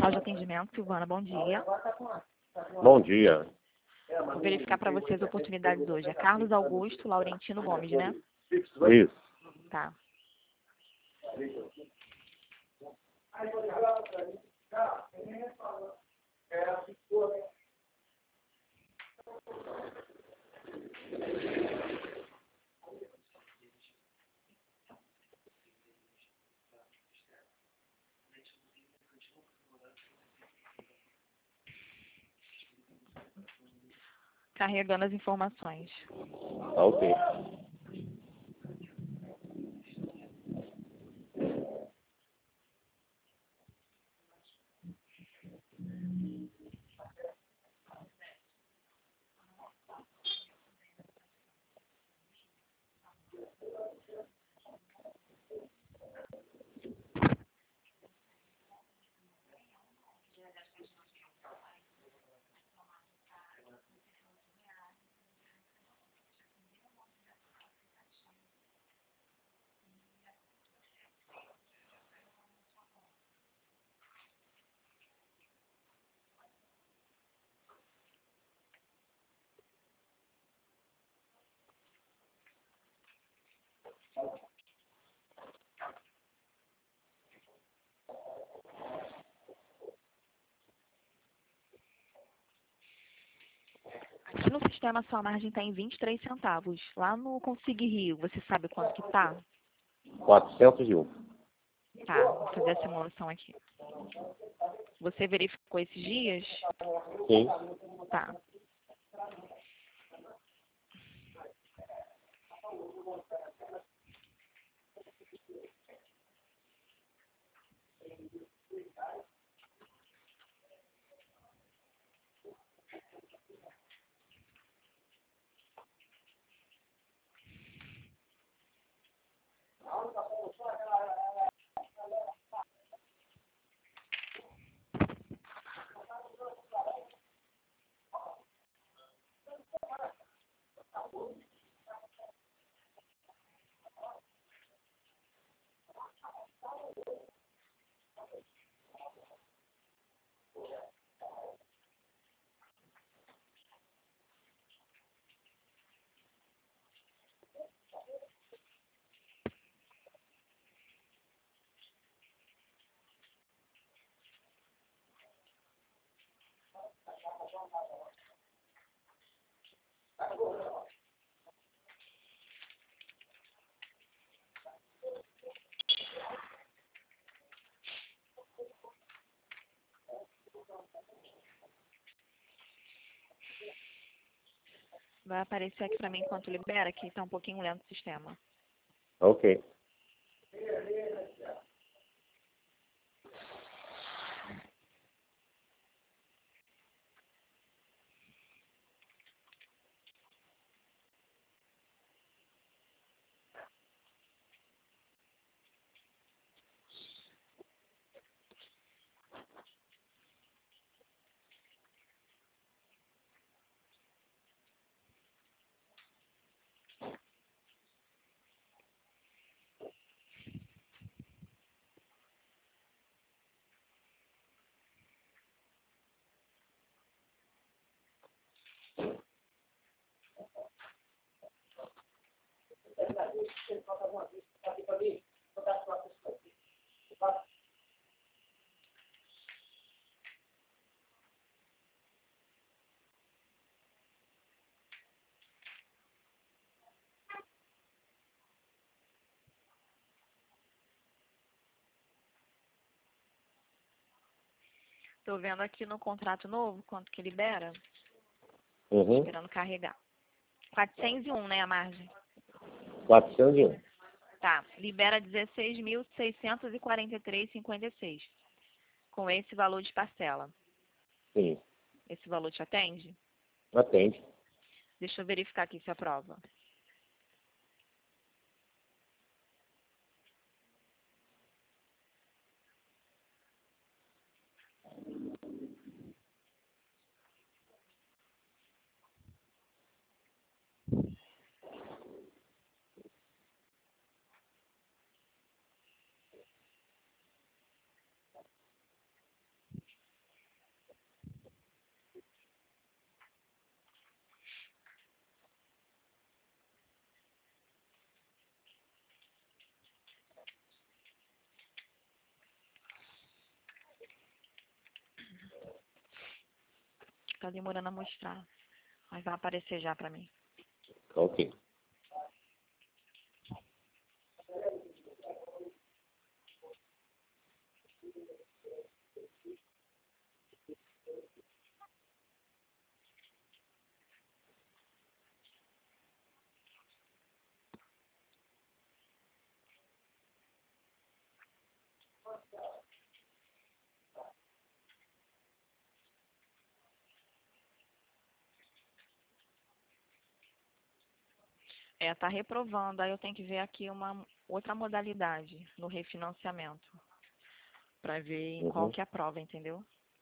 Central de Atendimento, Silvana, bom dia. Bom dia. Vou verificar para vocês as oportunidades hoje. É Carlos Augusto Laurentino Gomes, né? Isso. Tá. Carregando as informações. Ok. Aqui no sistema, sua margem está em 23 centavos. Lá no Consig Rio, você sabe quanto que tá? 401. Tá, vou fazer a simulação aqui. Você verificou esses dias? Sim. Tá. Vai aparecer aqui para mim enquanto libera, que está um pouquinho lento o sistema. Ok. Estou vendo aqui no contrato novo quanto que libera. Uhum. Esperando carregar. 401, né, a margem? 401. Tá, libera 16.643,56 com esse valor de parcela. Sim. Esse valor te atende? Atende. Deixa eu verificar aqui se aprova. tá demorando a mostrar. Mas vai aparecer já pra mim. Ok. Tá reprovando. Aí eu tenho que ver aqui uma outra modalidade no refinanciamento. Pra ver em qual Uhum. que é a prova, entendeu?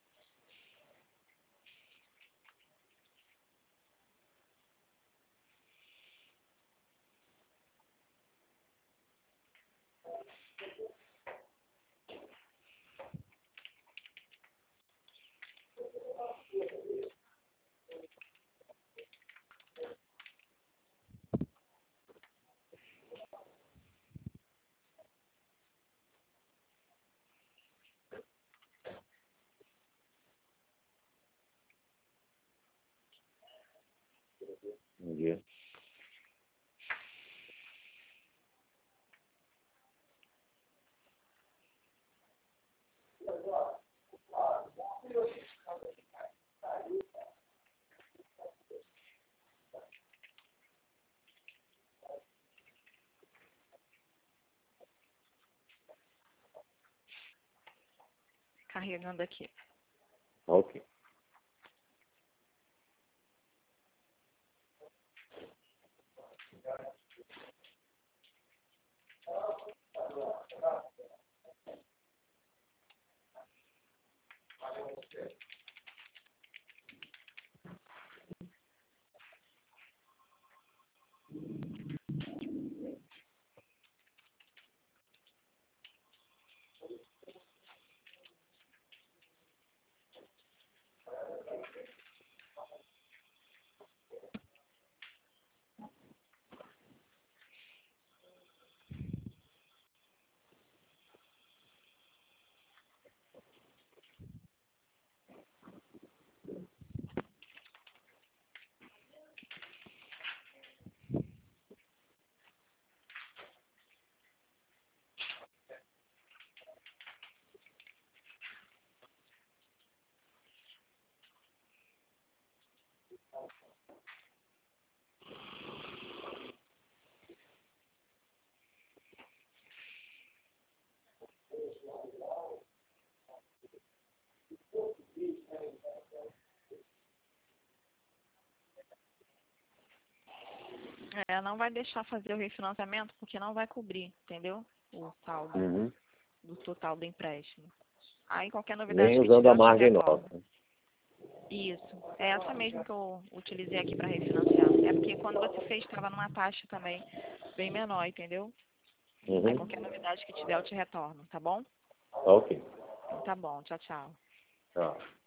Bom dia. Carregando aqui. Ok. Não vai deixar fazer o refinanciamento porque não vai cobrir, entendeu? O saldo Uhum. do total do empréstimo. Aí qualquer novidade Nem que usando tiver a eu te margem retorno. nossa. Isso. É essa mesmo que eu utilizei aqui para refinanciar. É porque quando você fez estava numa taxa também bem menor, entendeu? Aí Uhum. qualquer novidade que tiver eu te retorno, tá bom? Ok. Então tá bom. Tchau, tchau. Tá.